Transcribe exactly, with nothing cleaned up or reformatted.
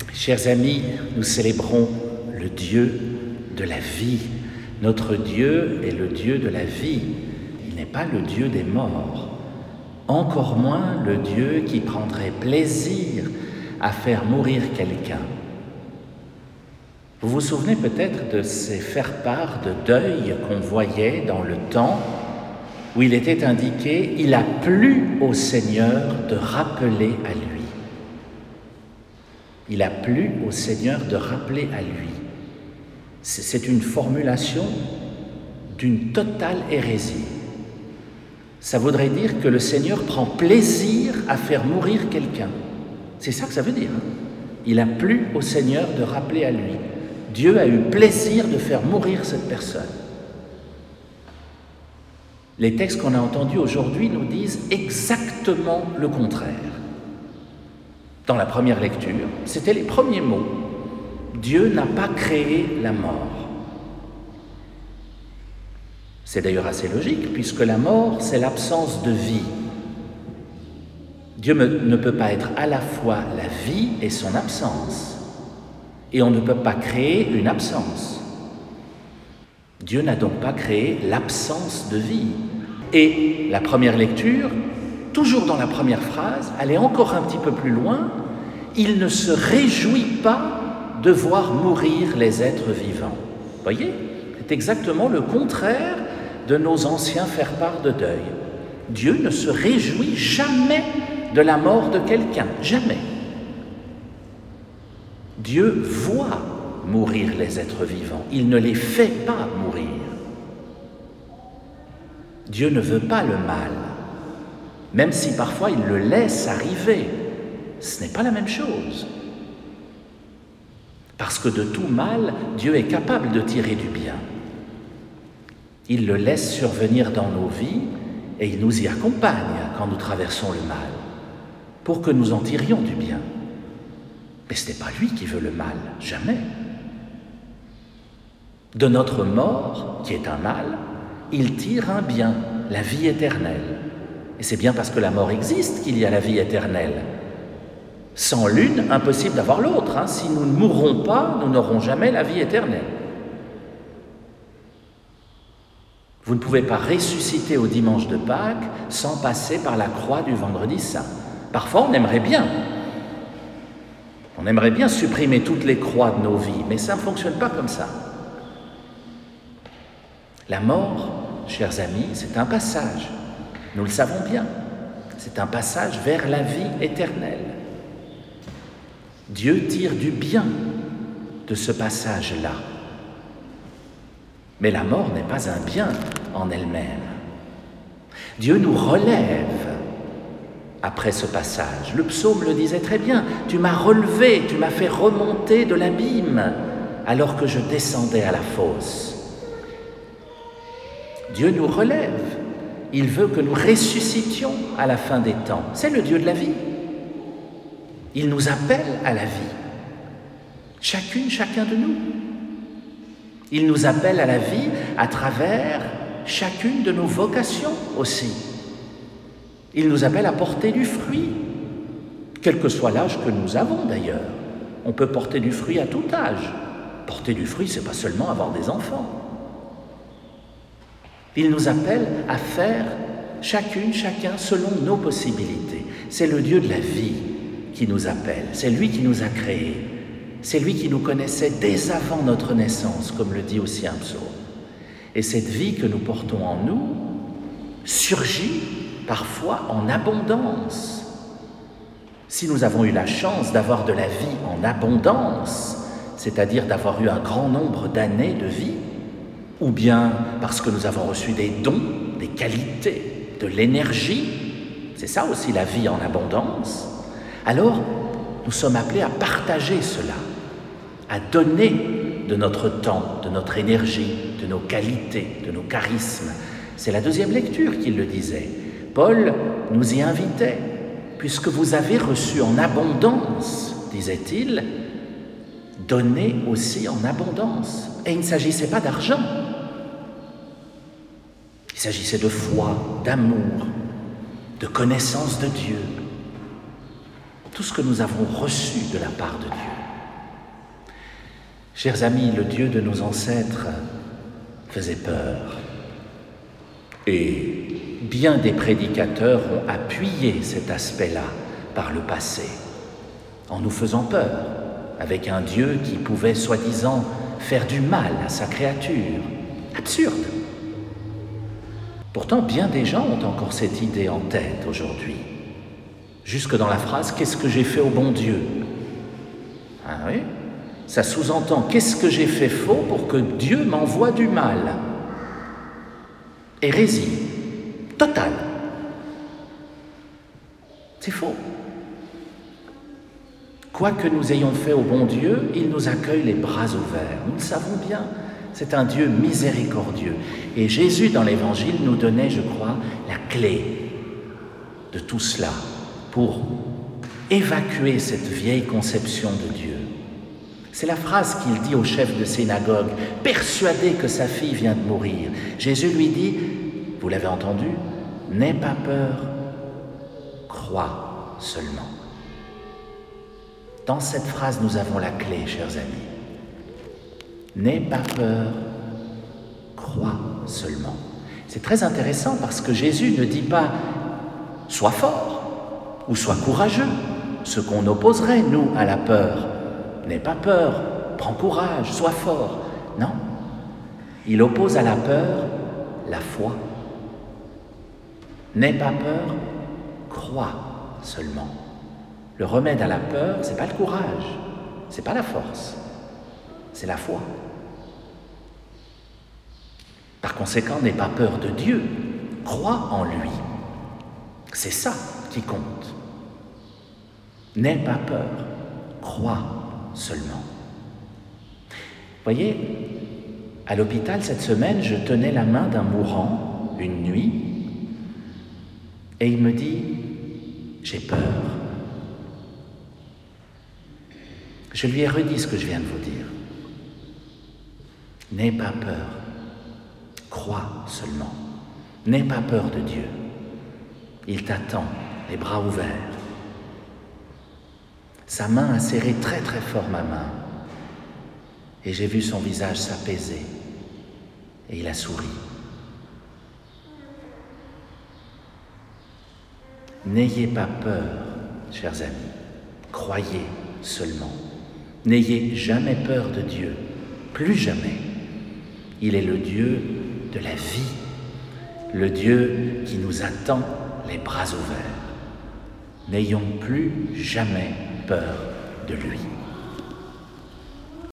Chers amis, nous célébrons le Dieu de la vie. Notre Dieu est le Dieu de la vie. Il n'est pas le Dieu des morts. Encore moins le Dieu qui prendrait plaisir à faire mourir quelqu'un. Vous vous souvenez peut-être de ces faire-part de deuil qu'on voyait dans le temps, où il était indiqué « Il a plu au Seigneur de rappeler à lui ». Il a plu au Seigneur de rappeler à lui. C'est une formulation d'une totale hérésie. Ça voudrait dire que le Seigneur prend plaisir à faire mourir quelqu'un. C'est ça que ça veut dire. Il a plu au Seigneur de rappeler à lui. Dieu a eu plaisir de faire mourir cette personne. Les textes qu'on a entendus aujourd'hui nous disent exactement le contraire. Dans la première lecture, c'était les premiers mots. Dieu n'a pas créé la mort. C'est d'ailleurs assez logique, puisque la mort, c'est l'absence de vie. Dieu ne peut pas être à la fois la vie et son absence. Et on ne peut pas créer une absence. Dieu n'a donc pas créé l'absence de vie. Et la première lecture, toujours dans la première phrase, allait encore un petit peu plus loin. Il ne se réjouit pas de voir mourir les êtres vivants. Vous voyez, c'est exactement le contraire de nos anciens faire-part de deuil. Dieu ne se réjouit jamais de la mort de quelqu'un, jamais. Dieu voit mourir les êtres vivants, il ne les fait pas mourir. Dieu ne veut pas le mal, même si parfois il le laisse arriver. Ce n'est pas la même chose. Parce que de tout mal, Dieu est capable de tirer du bien. Il le laisse survenir dans nos vies et il nous y accompagne quand nous traversons le mal, pour que nous en tirions du bien. Mais ce n'est pas lui qui veut le mal, jamais. De notre mort, qui est un mal, il tire un bien, la vie éternelle. Et c'est bien parce que la mort existe qu'il y a la vie éternelle. Sans l'une, impossible d'avoir l'autre. Hein. Si nous ne mourrons pas, nous n'aurons jamais la vie éternelle. Vous ne pouvez pas ressusciter au dimanche de Pâques sans passer par la croix du vendredi saint. Parfois, on aimerait bien. On aimerait bien supprimer toutes les croix de nos vies, mais ça ne fonctionne pas comme ça. La mort, chers amis, c'est un passage. Nous le savons bien. C'est un passage vers la vie éternelle. Dieu tire du bien de ce passage-là. Mais la mort n'est pas un bien en elle-même. Dieu nous relève après ce passage. Le psaume le disait très bien. Tu m'as relevé, tu m'as fait remonter de l'abîme alors que je descendais à la fosse. Dieu nous relève. Il veut que nous ressuscitions à la fin des temps. C'est le Dieu de la vie. Il nous appelle à la vie. Chacune, chacun de nous. Il nous appelle à la vie à travers chacune de nos vocations aussi. Il nous appelle à porter du fruit, quel que soit l'âge que nous avons d'ailleurs. On peut porter du fruit à tout âge. Porter du fruit, c'est pas seulement avoir des enfants. Il nous appelle à faire chacune, chacun selon nos possibilités. C'est le Dieu de la vie qui nous appelle. C'est lui qui nous a créés. C'est lui qui nous connaissait dès avant notre naissance, comme le dit aussi un psaume. Et cette vie que nous portons en nous surgit parfois en abondance. Si nous avons eu la chance d'avoir de la vie en abondance, c'est-à-dire d'avoir eu un grand nombre d'années de vie, ou bien parce que nous avons reçu des dons, des qualités, de l'énergie, c'est ça aussi la vie en abondance, alors nous sommes appelés à partager cela, à donner de notre temps, de notre énergie, de nos qualités, de nos charismes. C'est la deuxième lecture qu'il le disait. Paul nous y invitait, puisque vous avez reçu en abondance, disait-il, donnez aussi en abondance. Et il ne s'agissait pas d'argent. Il s'agissait de foi, d'amour, de connaissance de Dieu. Tout ce que nous avons reçu de la part de Dieu. Chers amis, le Dieu de nos ancêtres faisait peur. Et bien des prédicateurs ont appuyé cet aspect-là par le passé, en nous faisant peur, avec un Dieu qui pouvait soi-disant faire du mal à sa créature. Absurde. Pourtant, bien des gens ont encore cette idée en tête aujourd'hui. Jusque dans la phrase « Qu'est-ce que j'ai fait au bon Dieu ?» Ah oui, ça sous-entend « Qu'est-ce que j'ai fait faux pour que Dieu m'envoie du mal ?» Hérésie totale. C'est faux. Quoi que nous ayons fait au bon Dieu, il nous accueille les bras ouverts. Nous le savons bien, c'est un Dieu miséricordieux. Et Jésus, dans l'Évangile, nous donnait, je crois, la clé de tout cela pour évacuer cette vieille conception de Dieu. C'est la phrase qu'il dit au chef de synagogue, persuadé que sa fille vient de mourir. Jésus lui dit, vous l'avez entendu, n'aie pas peur, crois seulement. Dans cette phrase, nous avons la clé, chers amis. N'aie pas peur, crois seulement. C'est très intéressant parce que Jésus ne dit pas « sois fort » ou « sois courageux », ce qu'on opposerait, nous, à la peur. N'aie pas peur, prends courage, sois fort. Non, il oppose à la peur la foi. N'aie pas peur, crois seulement. Le remède à la peur, c'est pas le courage, c'est pas la force, c'est la foi. Par conséquent, n'aie pas peur de Dieu, crois en lui. C'est ça qui compte. N'aie pas peur, crois seulement. Voyez, à l'hôpital cette semaine, je tenais la main d'un mourant une nuit et il me dit « j'ai peur ». Je lui ai redit ce que je viens de vous dire. N'aie pas peur, crois seulement. N'aie pas peur de Dieu. Il t'attend, les bras ouverts. Sa main a serré très très fort ma main et j'ai vu son visage s'apaiser et il a souri. N'ayez pas peur, chers amis, croyez seulement. N'ayez jamais peur de Dieu, plus jamais. Il est le Dieu de la vie, le Dieu qui nous attend les bras ouverts. N'ayons plus jamais peur de lui.